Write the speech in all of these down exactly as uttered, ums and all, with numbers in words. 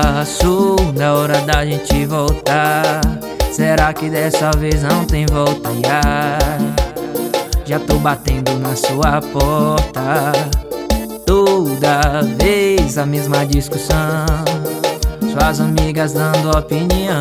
passou da hora da gente voltar. Será que dessa vez não tem volta? Yeah. Já tô batendo na sua porta. Toda vez a mesma discussão, suas amigas dando opinião.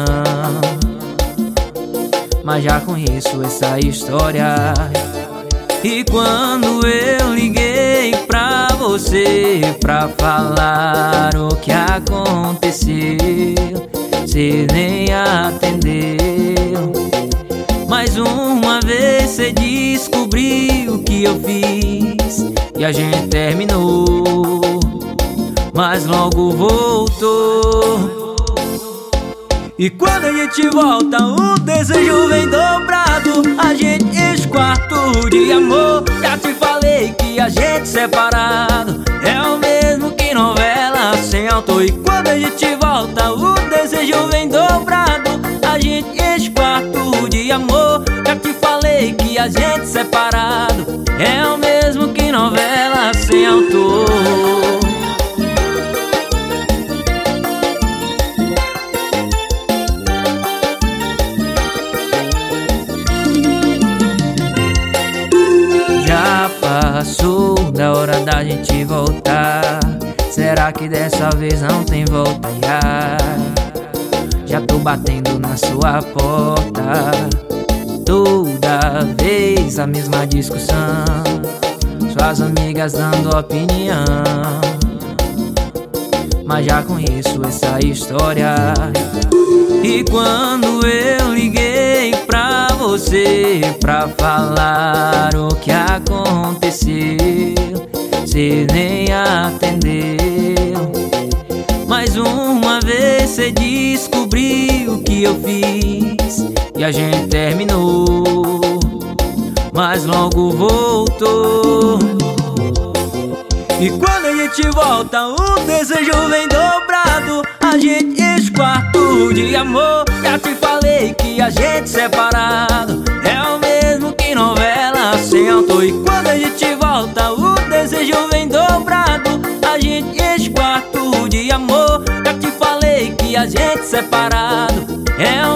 Mas já conheço essa história. E quando eu liguei pra você pra falar o que aconteceu, cê nem atendeu. Mais uma vez cê descobriu o que eu fiz e a gente terminou, mas logo voltou. E quando a gente volta, o desejo vem dobrado. A gente enche o quarto de amor. Já te falei que a gente separado é o mesmo que novela sem autor. E quando a gente volta, o desejo vem dobrado. A gente enche o quarto de amor. Já te falei que a gente separado é o mesmo que novela sem autor. Passou da hora da gente voltar. Será que dessa vez não tem volta? Yeah. Já tô batendo na sua porta. Toda vez a mesma discussão, suas amigas dando opinião. Mas já conheço essa história. E quando eu liguei pra você pra falar o que aconteceu, cê nem atendeu. Mais uma vez cê descobriu o que eu fiz e a gente terminou, mas logo voltou. E quando a gente volta, o desejo vem dobrado. A gente enche o quarto de amor. Já te falei que a gente separado é o mesmo que novela sem autor. E quando a gente volta, o desejo vem dobrado. A gente enche o quarto de amor. Já te falei que a gente separado é o